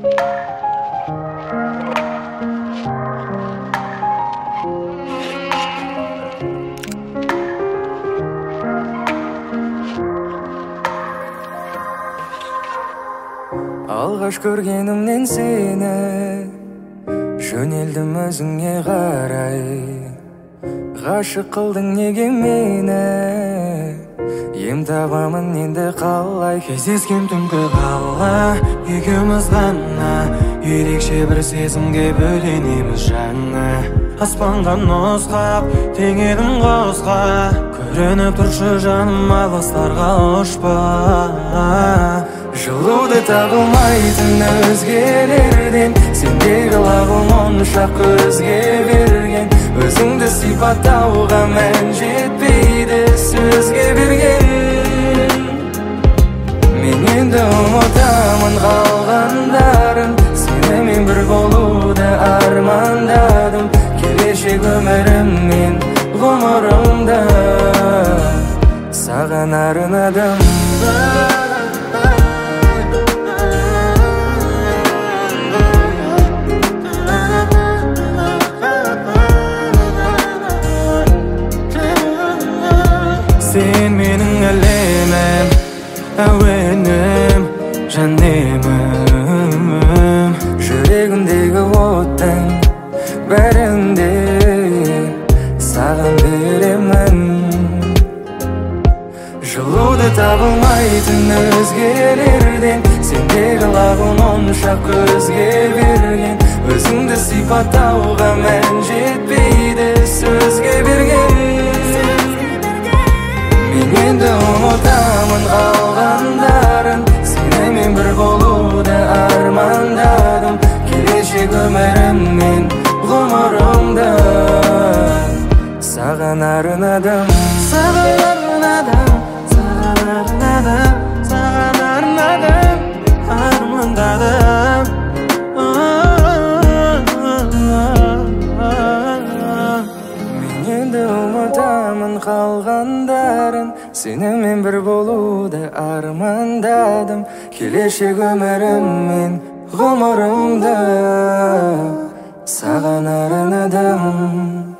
Алғаш көргенімнен сені жөнелдім өзіңе қарай. Ғашық қылдың неге мені, ем табамын енді қалай. Кездескен түнгі қала екеуміз ғана, ерекше бір сезімге бөленеміз жаңа. Аспанға нұсқап теңедің қосқа, көрініп тұршы жаным алыстарға ұшпа. Жылуды табылмайтын өзгелерден, сендегі лағым онша көзге берген. Өзіңді сипаттауға мән жетпейді сөзге берген. Мен енді ұмытамын қалғандарын, сенімен бір болуды армандадым. Келешек өміріммен ғұмырымда саған арнадым. Сен менің әлемім, әуенім, жанемім. Жүрегімдегі оттың бәрінде саған беремін. Жылуды табылмайтын өзгелерден, сендегі лағым онша көзге берген. Өзіңді сипаттауға мән жетпейді сөзге берген. Мен енді ұмытамын қалғандарын, сенімен бір болуды армандадым. Келешек өміріммен ғұмырымда саған арнадым. Саған арнадым, саған арнадым, саған арнадым, армандадым. Мен енді ұмытамын қалғандарын, сенімен бір болуды армандадым. Келешек өміріммен ғұмырымда саған арнадым.